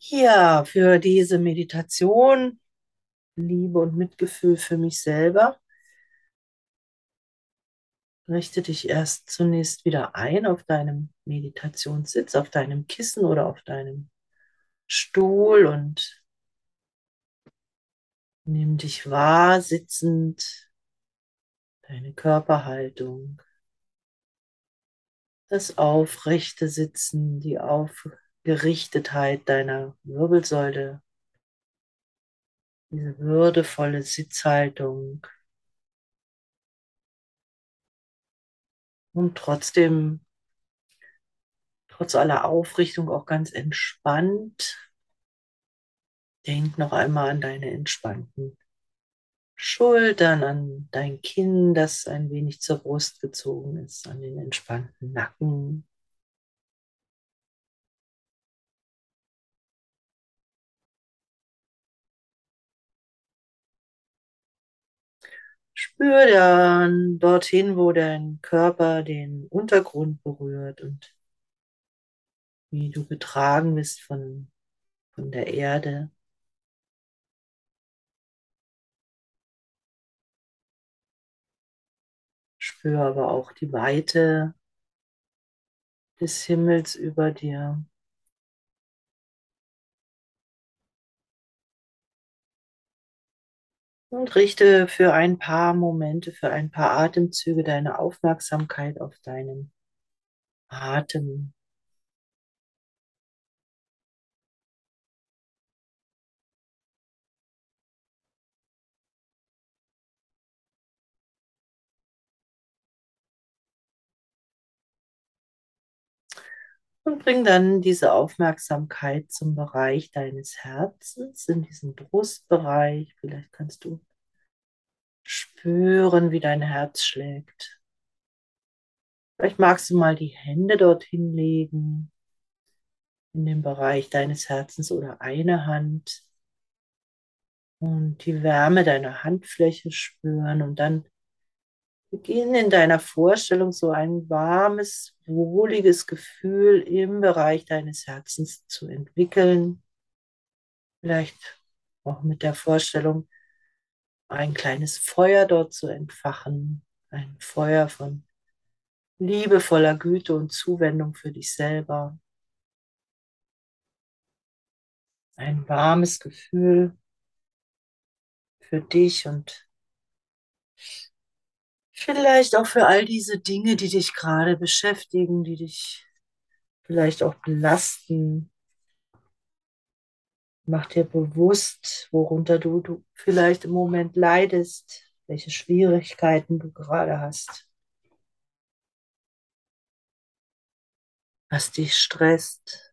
Ja, für diese Meditation, Liebe und Mitgefühl für mich selber, richte dich erst zunächst wieder ein auf deinem Meditationssitz, auf deinem Kissen oder auf deinem Stuhl und nimm dich wahr, sitzend, deine Körperhaltung, das aufrechte Sitzen, die Aufgerichtetheit deiner Wirbelsäule, diese würdevolle Sitzhaltung und trotzdem trotz aller Aufrichtung auch ganz entspannt. Denk noch einmal an deine entspannten Schultern, an dein Kinn, das ein wenig zur Brust gezogen ist, an den entspannten Nacken. Spür dann dorthin, wo dein Körper den Untergrund berührt und wie du getragen bist von der Erde. Spür aber auch die Weite des Himmels über dir. Und richte für ein paar Momente, für ein paar Atemzüge deine Aufmerksamkeit auf deinen Atem. Und bring dann diese Aufmerksamkeit zum Bereich deines Herzens, in diesen Brustbereich. Vielleicht kannst du spüren, wie dein Herz schlägt. Vielleicht magst du mal die Hände dorthin legen, in den Bereich deines Herzens oder eine Hand und die Wärme deiner Handfläche spüren und dann beginn in deiner Vorstellung so ein warmes, wohliges Gefühl im Bereich deines Herzens zu entwickeln. Vielleicht auch mit der Vorstellung, ein kleines Feuer dort zu entfachen. Ein Feuer von liebevoller Güte und Zuwendung für dich selber. Ein warmes Gefühl für dich und vielleicht auch für all diese Dinge, die dich gerade beschäftigen, die dich vielleicht auch belasten. Mach dir bewusst, worunter du vielleicht im Moment leidest, welche Schwierigkeiten du gerade hast, was dich stresst.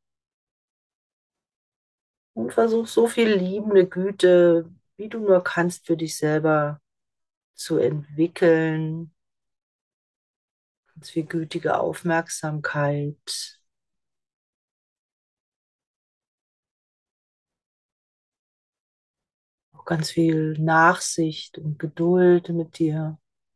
Und versuch so viel liebende Güte, wie du nur kannst, für dich selber zu entwickeln. Ganz viel gütige Aufmerksamkeit, auch ganz viel Nachsicht und Geduld mit dir.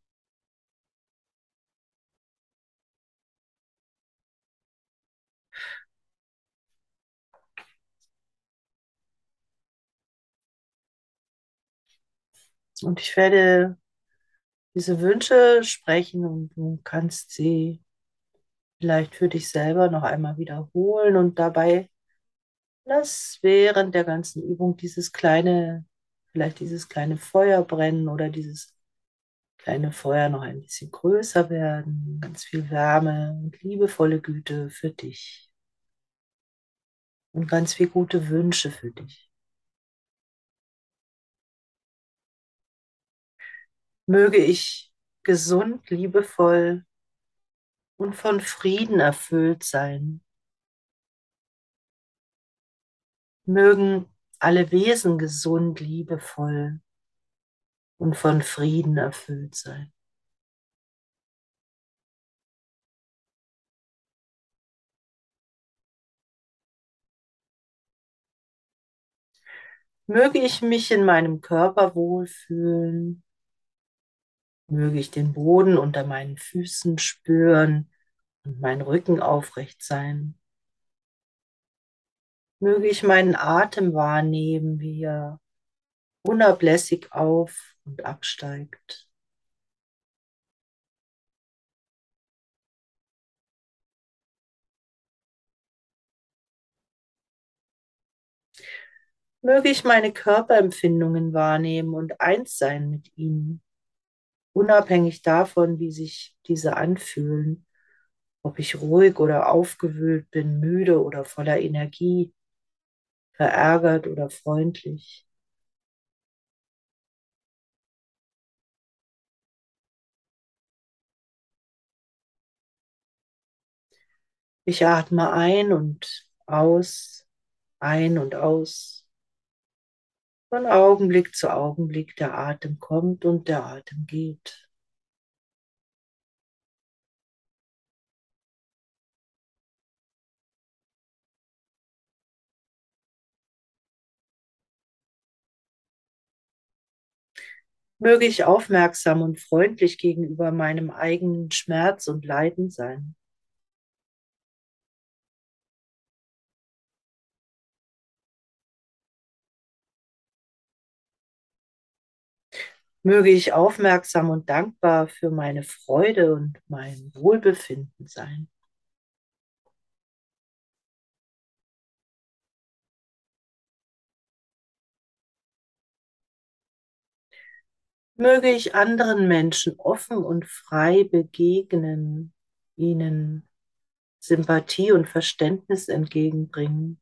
Und ich werde diese Wünsche sprechen und du kannst sie vielleicht für dich selber noch einmal wiederholen und dabei lass während der ganzen Übung vielleicht dieses kleine Feuer brennen oder dieses kleine Feuer noch ein bisschen größer werden. Ganz viel Wärme und liebevolle Güte für dich und ganz viel gute Wünsche für dich. Möge ich gesund, liebevoll und von Frieden erfüllt sein. Mögen alle Wesen gesund, liebevoll und von Frieden erfüllt sein. Möge ich mich in meinem Körper wohlfühlen. Möge ich den Boden unter meinen Füßen spüren und mein Rücken aufrecht sein. Möge ich meinen Atem wahrnehmen, wie er unablässig auf und absteigt. Möge ich meine Körperempfindungen wahrnehmen und eins sein mit ihnen, unabhängig davon, wie sich diese anfühlen, ob ich ruhig oder aufgewühlt bin, müde oder voller Energie, verärgert oder freundlich. Ich atme ein und aus. Von Augenblick zu Augenblick der Atem kommt und der Atem geht. Möge ich aufmerksam und freundlich gegenüber meinem eigenen Schmerz und Leiden sein. Möge ich aufmerksam und dankbar für meine Freude und mein Wohlbefinden sein. Möge ich anderen Menschen offen und frei begegnen, ihnen Sympathie und Verständnis entgegenbringen.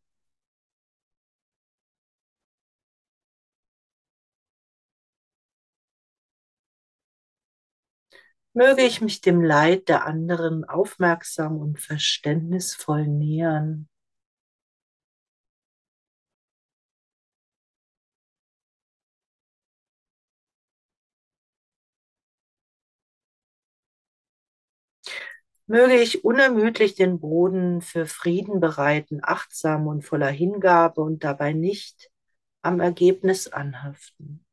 Möge ich mich dem Leid der anderen aufmerksam und verständnisvoll nähern. Möge ich unermüdlich den Boden für Frieden bereiten, achtsam und voller Hingabe und dabei nicht am Ergebnis anhaften.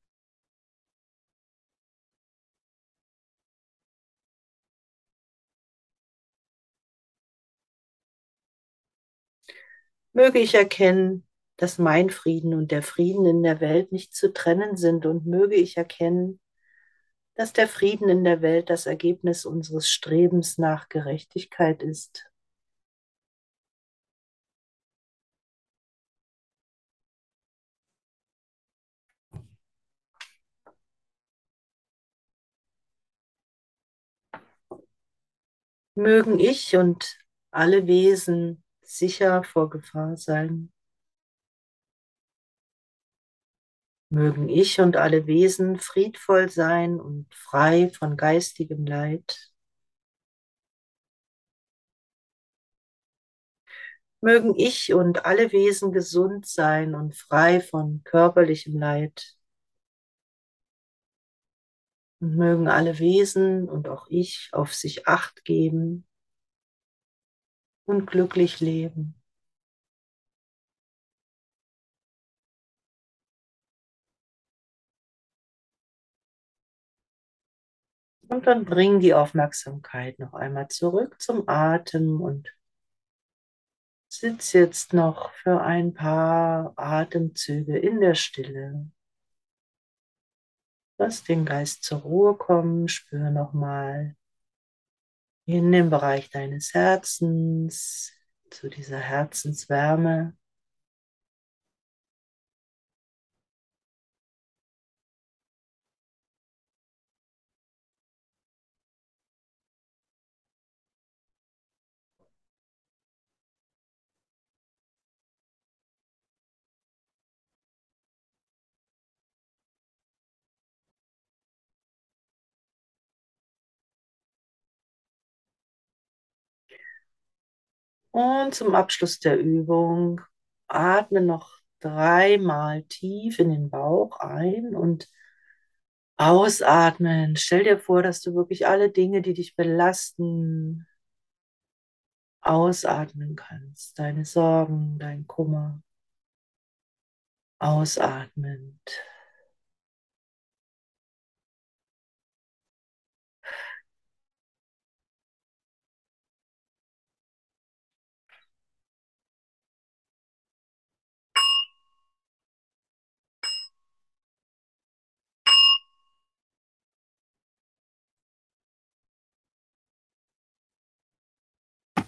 Möge ich erkennen, dass mein Frieden und der Frieden in der Welt nicht zu trennen sind und möge ich erkennen, dass der Frieden in der Welt das Ergebnis unseres Strebens nach Gerechtigkeit ist. Mögen ich und alle Wesen sicher vor Gefahr sein. Mögen ich und alle Wesen friedvoll sein und frei von geistigem Leid. Mögen ich und alle Wesen gesund sein und frei von körperlichem Leid. Und mögen alle Wesen und auch ich auf sich Acht geben und glücklich leben. Und dann bring die Aufmerksamkeit noch einmal zurück zum Atem und sitz jetzt noch für ein paar Atemzüge in der Stille. Lass den Geist zur Ruhe kommen, spür nochmal in den Bereich deines Herzens, zu dieser Herzenswärme. Und zum Abschluss der Übung atme noch dreimal tief in den Bauch ein und ausatmen. Stell dir vor, dass du wirklich alle Dinge, die dich belasten, ausatmen kannst. Deine Sorgen, dein Kummer. Ausatmend.